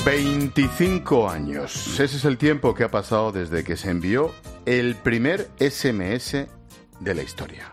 25 años. Ese es el tiempo que ha pasado desde que se envió el primer SMS de la historia.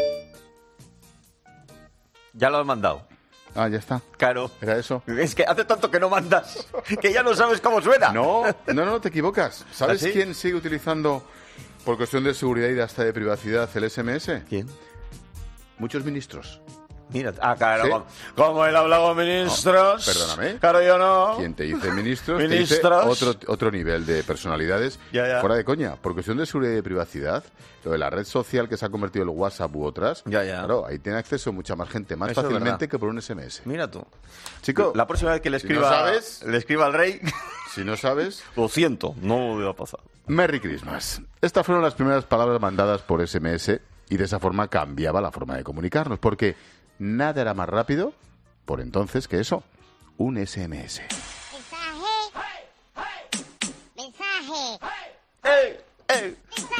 Ya lo has mandado. Ah, ya está. Claro. ¿Era eso? Es que hace tanto que no mandas que ya no sabes cómo suena. No, te equivocas. ¿Sabes ¿Ah, sí? quién sigue utilizando, por cuestión de seguridad y hasta de privacidad, el SMS? ¿Quién? Muchos ministros. Mira, claro, ¿Sí? como él habla con ministros. No, perdóname. Claro, yo no. Quien te dice ministros, te Ministros. dice otro nivel de personalidades. Ya. Fuera de coña. Por cuestión de seguridad y de privacidad, lo de la red social que se ha convertido en el WhatsApp u otras, Ya. claro, ahí tiene acceso mucha más gente, más Eso es fácilmente verdad. que por un SMS. Mira tú. Chico, La próxima vez que le si no escriba, sabes- le escriba al rey, si no sabes, lo siento, no me va a pasar. Merry Christmas. Estas fueron las primeras palabras mandadas por SMS y de esa forma cambiaba la forma de comunicarnos, porque nada era más rápido por entonces que eso, un SMS. Mensaje.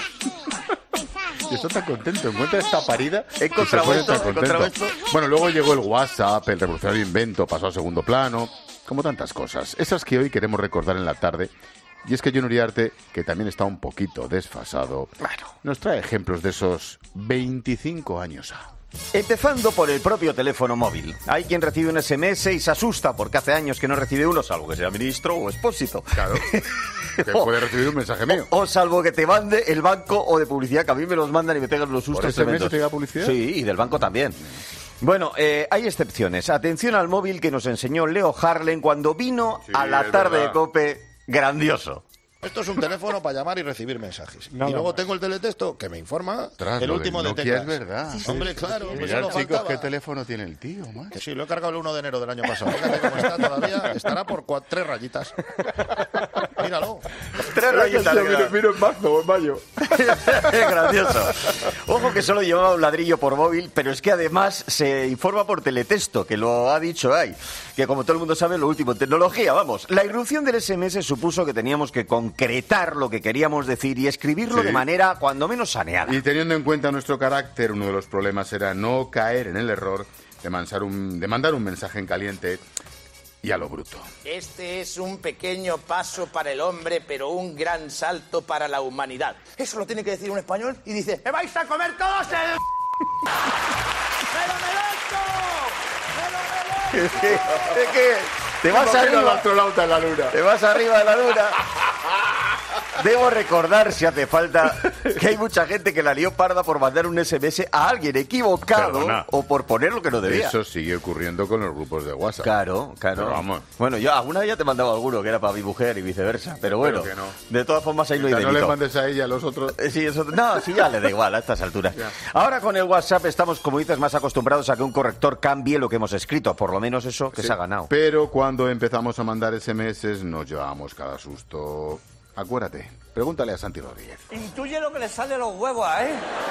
Y está tan contento, encuentra esta parida. He encontrado Se pone esto, tan he encontrado contento. esto. Bueno, luego llegó el WhatsApp, el revolucionario invento, pasó a segundo plano, como tantas cosas. Esas que hoy queremos recordar en la tarde. Y es que Jon Uriarte, que también está un poquito desfasado, nos trae ejemplos de esos 25 años ha. Empezando por el propio teléfono móvil. Hay quien recibe un SMS y se asusta porque hace años que no recibe uno, salvo que sea ministro o expósito. Claro, que puede recibir un mensaje mío. O salvo que te mande el banco o de publicidad, que a mí me los mandan y me pegan los sustos ¿Por SMS tremendos. te llega publicidad? Sí, y del banco también. Bueno, hay excepciones. Atención al móvil que nos enseñó Leo Harlen cuando vino Sí, a la es tarde verdad. de COPE. Grandioso. Esto es un teléfono para llamar y recibir mensajes. Y luego tengo el teletexto que me informa Ostras, el lo último del de Nokia teclas. es verdad. Hombre, claro, pues Mirad, solo chicos, faltaba. qué teléfono tiene el tío, macho. Que sí, lo he cargado el 1 de enero del año pasado. Fíjate cómo está todavía. Estará por 3 rayitas. Míralo. 3 rayitas. Miro en marzo o en mayo. Es gracioso. Ojo que solo llevaba un ladrillo por móvil, pero es que además se informa por teletexto, que lo ha dicho ahí. Que como todo el mundo sabe, lo último en tecnología, vamos. La irrupción del SMS supuso que teníamos que concretar lo que queríamos decir y escribirlo Sí. de manera cuando menos saneada. Y teniendo en cuenta nuestro carácter, uno de los problemas era no caer en el error de mandar un mensaje en caliente y a lo bruto. Este es un pequeño paso para el hombre, pero un gran salto para la humanidad. Eso lo tiene que decir un español y dice, ¡me vais a comer todos el... ¡Me lo merezco! Es que te vas arriba, astronauta en la luna. te vas arriba de la luna. Debo recordar, si hace falta, que hay mucha gente que la lió parda por mandar un SMS a alguien equivocado Perdona. o por poner lo que no debía. Eso sigue ocurriendo con los grupos de WhatsApp. Claro. Pero vamos. Bueno, yo alguna vez ya te he mandado alguno que era para mi mujer y viceversa, pero bueno, Pero que no. de todas formas ahí no O hay sea, no le delito. mandes a ella a los otros. Sí, eso, no, sí, ya le da igual a estas alturas. Ahora con el WhatsApp estamos, como dices, más acostumbrados a que un corrector cambie lo que hemos escrito, por lo menos eso que Sí. se ha ganado. Pero cuando empezamos a mandar SMS nos llevábamos cada susto. Acuérdate, pregúntale a Santi Rodríguez. Intuye lo que le sale de los huevos, ¿eh?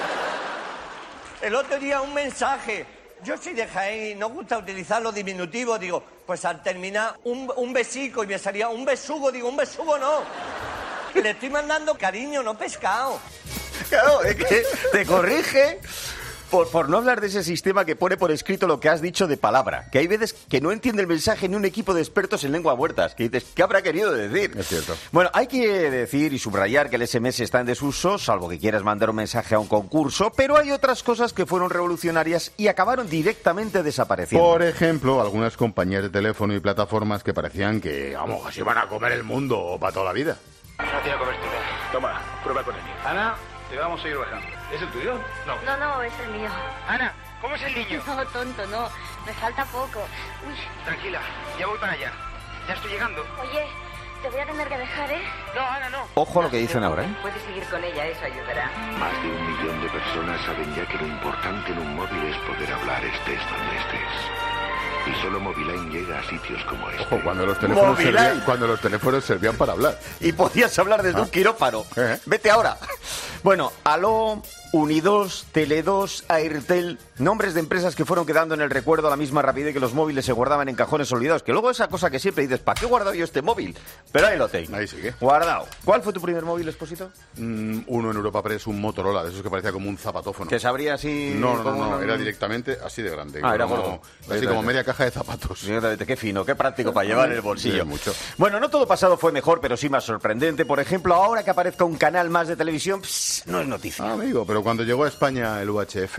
El otro día un mensaje. Yo soy de Jaén y no gusta utilizar los diminutivos. Digo, pues al terminar un besico y me salía un besugo. Digo, un besugo no. Le estoy mandando cariño, no pescado. Claro, es que te corrige por no hablar de ese sistema que pone por escrito lo que has dicho de palabra. Que hay veces que no entiende el mensaje ni un equipo de expertos en lengua muertas. Que dices, ¿qué habrá querido decir? Es cierto. Bueno, hay que decir y subrayar que el SMS está en desuso, salvo que quieras mandar un mensaje a un concurso, pero hay otras cosas que fueron revolucionarias y acabaron directamente desapareciendo. Por ejemplo, algunas compañías de teléfono y plataformas que parecían que, vamos, que se iban a comer el mundo para toda la vida. No tiene cobertura. Toma, prueba con el mío. Ana, te vamos a ir bajando. ¿Es el tuyo? No. No, es el mío. Ana, ¿cómo es el niño? No, tonto, no. Me falta poco. Uy, Tranquila, ya voy para allá. Ya estoy llegando. oye, te voy a tener que dejar, ¿eh? No, Ana, no. Ojo a lo que dicen ahora, ¿eh? Puedes seguir con ella, eso ayudará. Más de 1 millón de personas saben ya que lo importante en un móvil es poder hablar estés donde estés. Y solo Moviline llega a sitios como este. Ojo, cuando los Moviline. teléfonos servían para hablar. Y podías hablar desde un quirófano. ¿Eh? Vete ahora. Bueno, Aló, Unidos, Tele2, Airtel, nombres de empresas que fueron quedando en el recuerdo a la misma rapidez que los móviles se guardaban en cajones olvidados. Que luego esa cosa que siempre dices, ¿para qué he guardado yo este móvil? Pero ahí lo tengo. Ahí sigue. Guardado. ¿Cuál fue tu primer móvil, Esposito? Uno en Europa Press, un Motorola, de esos que parecía como un zapatófono. ¿Que se abría así? No, era directamente así de grande. Era gordo. Así como media caja de zapatos. Qué fino, qué práctico para llevar en el bolsillo. Sí, mucho. Bueno, no todo pasado fue mejor, pero sí más sorprendente. Por ejemplo, ahora que aparezca un canal más de televisión, no es noticia. Amigo, pero cuando llegó a España el UHF...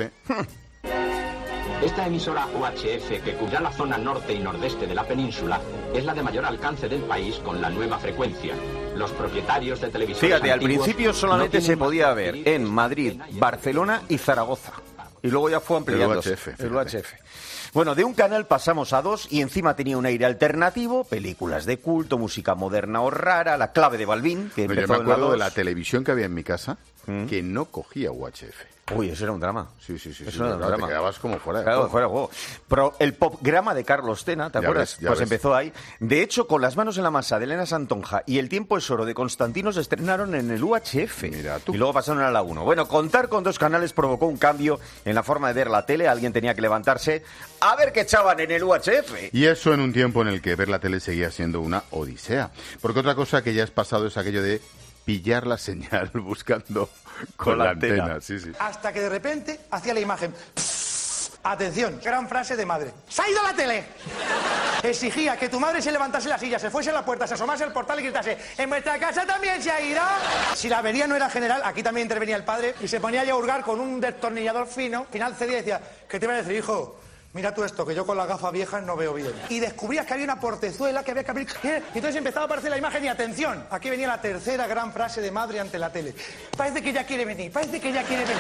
Esta emisora UHF, que cubrirá la zona norte y nordeste de la península, es la de mayor alcance del país con la nueva frecuencia. Los propietarios de televisión. Fíjate, al principio solamente se podía ver en Madrid, Barcelona y Zaragoza. Y luego ya fue ampliándose. El UHF. Bueno, de un canal pasamos a dos y encima tenía un aire alternativo, películas de culto, música moderna o rara, La clave de Balbín, que empezó Yo me en la acuerdo de 2. la televisión que había en mi casa, que no cogía UHF. Uy, eso era un drama. Sí. Eso era un drama. Te quedabas como fuera de Claro, juego. fuera de juego. Pero el popgrama de Carlos Tena, ¿te acuerdas? Ya Pues ves. empezó ahí. De hecho, Con las manos en la masa de Elena Santonja y El tiempo es oro de Constantino se estrenaron en el UHF. Mira tú. Y luego pasaron a la 1. Bueno, contar con dos canales provocó un cambio en la forma de ver la tele. Alguien tenía que levantarse a ver qué echaban en el UHF. Y eso en un tiempo en el que ver la tele seguía siendo una odisea. Porque otra cosa que ya es pasado es aquello de pillar la señal buscando con la antena. Sí. Hasta que de repente hacía la imagen. Atención, gran frase de madre. ¡Se ha ido la tele! Exigía que tu madre se levantase de la silla, se fuese a la puerta, se asomase al portal y gritase: ¡en vuestra casa también se ha ido! Si la avería no era general, aquí también intervenía el padre y se ponía a hurgar con un destornillador fino. Al final cedía y decía: ¿qué te iba a decir, hijo? Mira tú esto, que yo con las gafas viejas no veo bien. Y descubrías que había una portezuela que había que abrir. Y entonces empezaba a aparecer la imagen y atención. Aquí venía la tercera gran frase de madre ante la tele. Parece que ya quiere venir, parece que ya quiere venir.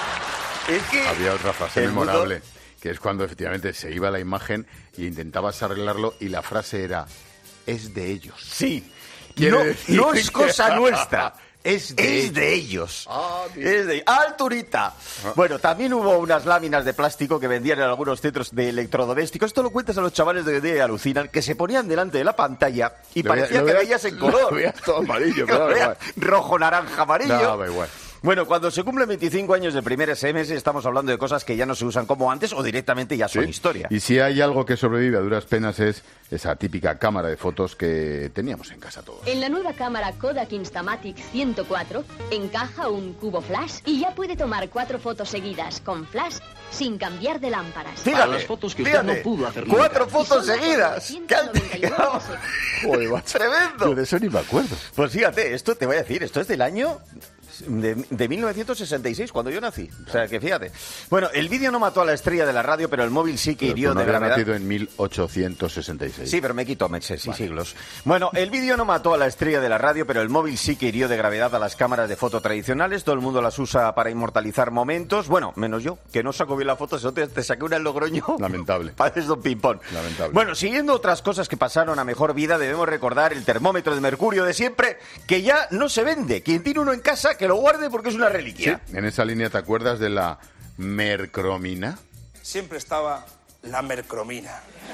Es que Había otra frase el memorable, que es cuando efectivamente se iba la imagen y intentabas arreglarlo y la frase era: es de ellos. Sí. Quiere No, decir no es que- cosa nuestra. Es de ellos. bien. Es de ¡Alturita! Bueno, también hubo unas láminas de plástico que vendían en algunos centros de electrodomésticos. Esto lo cuentas a los chavales de hoy día y alucinan, que se ponían delante de la pantalla y parecía que veías en color. Lo veías todo amarillo, Lo pero da veías igual. rojo, naranja, amarillo. No, da igual. Bueno, cuando se cumplen 25 años del primer SMS, estamos hablando de cosas que ya no se usan como antes o directamente ya son Sí. historia. Y si hay algo que sobrevive a duras penas es esa típica cámara de fotos que teníamos en casa todos. En la nueva cámara Kodak Instamatic 104 encaja un cubo flash y ya puede tomar 4 fotos seguidas con flash sin cambiar de lámparas. Fíjate, las fotos que usted no pudo hacer nunca. 4 Y fotos son seguidas. 491 Joder, macho. ¡Tremendo! Yo de eso ni me acuerdo. Pues fíjate, esto te voy a decir, esto es del año de 1966, cuando yo nací. O sea, que fíjate. Bueno, el vídeo no mató a la estrella de la radio, pero el móvil sí que Pero hirió tú no de habías gravedad. nacido en 1866. Sí, pero me quito meses y siglos. Bueno, el vídeo no mató a la estrella de la radio, pero el móvil sí que hirió de gravedad a las cámaras de foto tradicionales. Todo el mundo las usa para inmortalizar momentos. Bueno, menos yo, que no saco bien la foto, eso te saqué una en Logroño. Lamentable. Pareces Don Pimpón. Lamentable. Bueno, siguiendo otras cosas que pasaron a mejor vida, debemos recordar el termómetro de mercurio de siempre, que ya no se vende. Quien tiene uno en casa, que lo guarde porque es una Sí, reliquia. en esa línea, ¿te acuerdas de la mercromina? Siempre estaba la mercromina.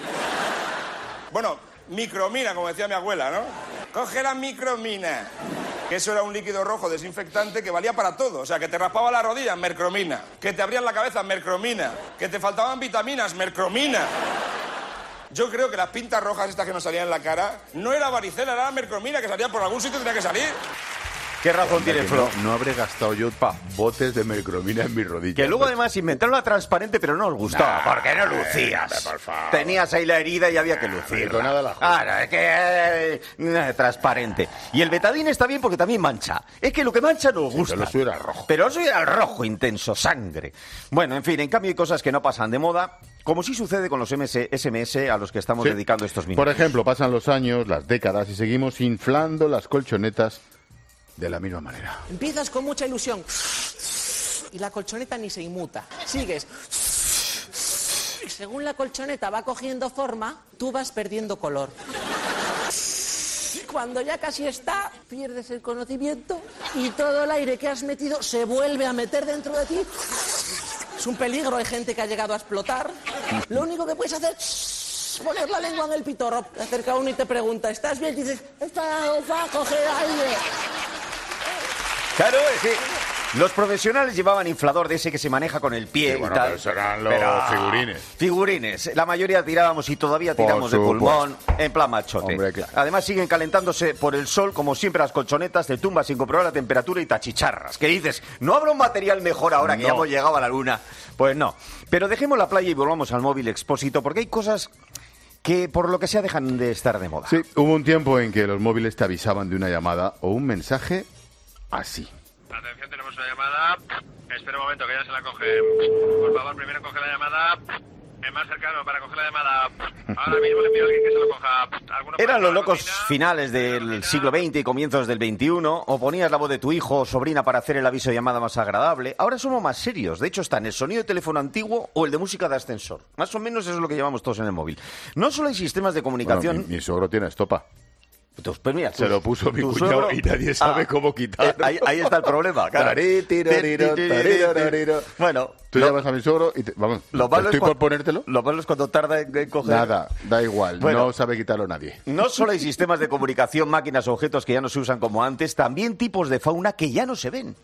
Bueno, micromina, como decía mi abuela, ¿no? Coge la micromina. Que eso era un líquido rojo desinfectante que valía para todo. O sea, que te raspaba la rodilla, mercromina. Que te abrían la cabeza, mercromina. Que te faltaban vitaminas, mercromina. Yo creo que las pintas rojas estas que nos salían en la cara no era varicela, era la mercromina, que salía por algún sitio, tenía que salir. ¿Qué razón tiene Que Flo? no habré gastado yo botes de mercromina en mi rodilla. Que luego además inventaron la transparente, pero no os gustaba. porque no lucías. por favor. Tenías ahí la herida y había que lucir. con nada la justa. Ahora, es que transparente. Y el betadine está bien porque también mancha. Es que lo que mancha nos gusta. pero lo suyo era rojo. Pero eso era el rojo intenso, sangre. Bueno, en fin, en cambio hay cosas que no pasan de moda, como sí sucede con los SMS a los que estamos Sí. dedicando estos minutos. Por ejemplo, pasan los años, las décadas y seguimos inflando las colchonetas de la misma manera. Empiezas con mucha ilusión y la colchoneta ni se inmuta. Sigues. Y según la colchoneta va cogiendo forma, tú vas perdiendo color. Cuando ya casi está, pierdes el conocimiento y todo el aire que has metido se vuelve a meter dentro de ti. Es un peligro, hay gente que ha llegado a explotar. Lo único que puedes hacer es poner la lengua en el pitorro. Te acerca uno y te pregunta, ¿estás bien? Y dices, está, coge aire. Claro, es que los profesionales llevaban inflador de ese que se maneja con el pie Sí, bueno, y tal. pero eso eran los figurines. Figurines. La mayoría tirábamos y todavía tiramos de pulmón en plan machote. Hombre, claro. Además siguen calentándose por el sol, como siempre las colchonetas, te tumbas sin comprobar la temperatura y tachicharras. ¿Qué dices? ¿No habrá un material mejor ahora que ya hemos llegado a la luna? Pues no. Pero dejemos la playa y volvamos al móvil Expósito, porque hay cosas que por lo que sea dejan de estar de moda. Sí, hubo un tiempo en que los móviles te avisaban de una llamada o un mensaje así. Atención, tenemos una llamada. Espera un momento, que ya se la coge. Por favor, primero coge la llamada. El más cercano para coger la llamada. Ahora mismo le pido a alguien que se lo coja. Eran los locos finales del siglo XX y comienzos del XXI. O ponías la voz de tu hijo o sobrina para hacer el aviso de llamada más agradable. Ahora somos más serios. De hecho, está en el sonido de teléfono antiguo o el de música de ascensor. Más o menos eso es lo que llevamos todos en el móvil. No solo hay sistemas de comunicación... Bueno, mi suegro tiene estopa. Pues mira, se lo puso mi cuñado suegro, y nadie sabe cómo quitarlo. Ahí está el problema. Claro. Bueno, tú llamas a mi suegro y vamos, estoy por ponértelo. Lo malo es cuando tarda en coger. Nada, da igual, bueno, no sabe quitarlo nadie. No solo hay sistemas de comunicación, máquinas o objetos que ya no se usan como antes, también tipos de fauna que ya no se ven.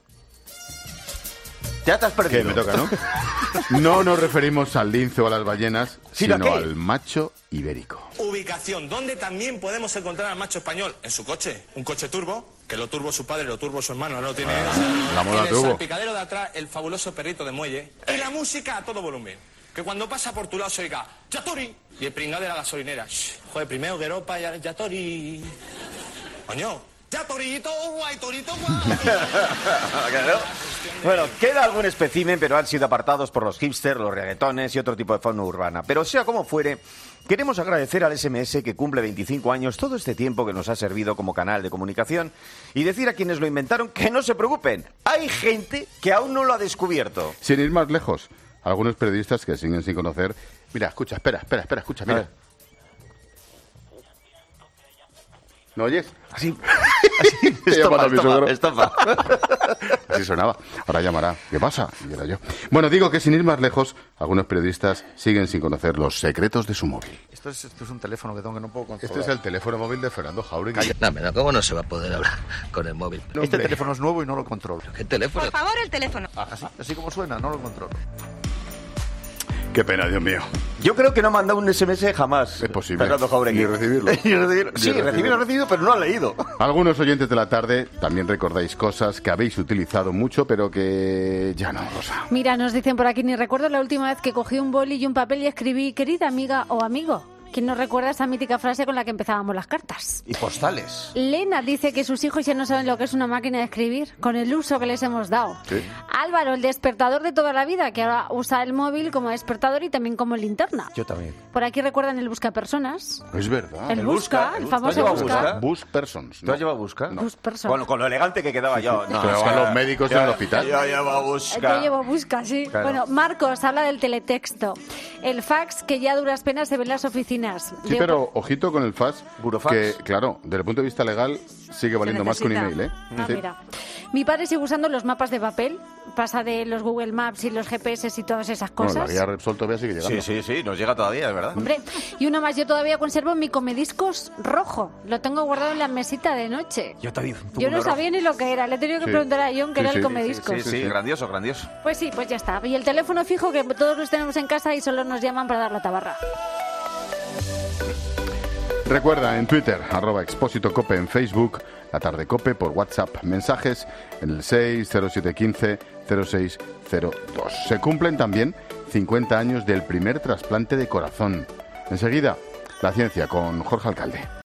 Ya te has perdido. Que me toca, ¿no? No nos referimos al lince o a las ballenas, sino al macho ibérico. Ubicación, donde también podemos encontrar al macho español, en su coche, un coche turbo, que lo turbo su padre, lo turbo su hermano, no lo tiene. La moda en el turbo. salpicadero de atrás, el fabuloso perrito de muelle. Y la música a todo volumen. Que cuando pasa por tu lado se oiga ¡Yatori! Y el pringado de la gasolinera. Shh, joder, primero Gueropa, Yatori. Coño. ¡Ya, torito! ¡Guay, torito! ¡Guay! Claro. Bueno, queda algún espécimen, pero han sido apartados por los hipsters, los reggaetones y otro tipo de fauna urbana. Pero sea como fuere, queremos agradecer al SMS que cumple 25 años todo este tiempo que nos ha servido como canal de comunicación y decir a quienes lo inventaron que no se preocupen. Hay gente que aún no lo ha descubierto. Sin ir más lejos, algunos periodistas que siguen sin conocer... Mira, escucha, espera, escucha, mira. ¿No oyes? Así. Estopa. Así sonaba. Ahora llamará. ¿Qué pasa? Y era yo. Bueno, digo que sin ir más lejos, algunos periodistas siguen sin conocer los secretos de su móvil. Esto es un teléfono que tengo que no puedo controlar. Este es el teléfono móvil de Fernando Jauregui. No, ¿cómo no se va a poder hablar con el móvil? Este teléfono es nuevo y no lo controlo. ¿Qué teléfono? Por favor, el teléfono. Así como suena, no lo controlo. Qué pena, Dios mío. Yo creo que no ha mandado un SMS jamás. Es posible. Fernando Jauregui. Ni recibirlo. Sí, recibirlo, pero no ha leído. Algunos oyentes de la tarde también recordáis cosas que habéis utilizado mucho, pero que ya no, Rosa. Mira, nos dicen por aquí, ni recuerdo la última vez que cogí un boli y un papel y escribí, querida amiga o amigo. ¿Quién nos recuerda esa mítica frase con la que empezábamos las cartas? Y postales. Lena dice que sus hijos ya no saben lo que es una máquina de escribir, con el uso que les hemos dado. ¿Sí? Álvaro, el despertador de toda la vida, que ahora usa el móvil como despertador y también como linterna. Yo también. Por aquí recuerdan el buscapersonas. Es verdad. El busca, el famoso busca. Buspersons. ¿Tú has llevado busca? No. Buspersons. Bueno, con lo elegante que quedaba yo. No, pero van los médicos en el hospital. Yo llevo busca. Yo llevo busca, sí. Claro. Bueno, Marcos habla del teletexto. El fax, que ya a duras penas se ve en las oficinas. Sí, pero ojito con el fax, Burofax. que, claro, desde el punto de vista legal sigue valiendo más que un email, ¿eh? Ah, Sí. mira. Mi padre sigue usando los mapas de papel, pasa de los Google Maps y los GPS y todas esas Bueno, la cosas. guía Repsol todavía sigue llegando. Sí, nos llega todavía, es verdad. Hombre, y una más, yo todavía conservo mi comediscos rojo. Lo tengo guardado en la mesita de noche. Yo también. Yo no sabía ni lo que era. Le he tenido que Sí. preguntar a John qué era el comediscos. Sí, grandioso. Pues sí, pues ya está. Y el teléfono fijo que todos los tenemos en casa y solo nos llaman para dar la tabarra. Recuerda, en Twitter, @expósitocope, en Facebook, La Tarde Cope, por WhatsApp, mensajes en el 60715-0602. Se cumplen también 50 años del primer trasplante de corazón. Enseguida, la ciencia con Jorge Alcalde.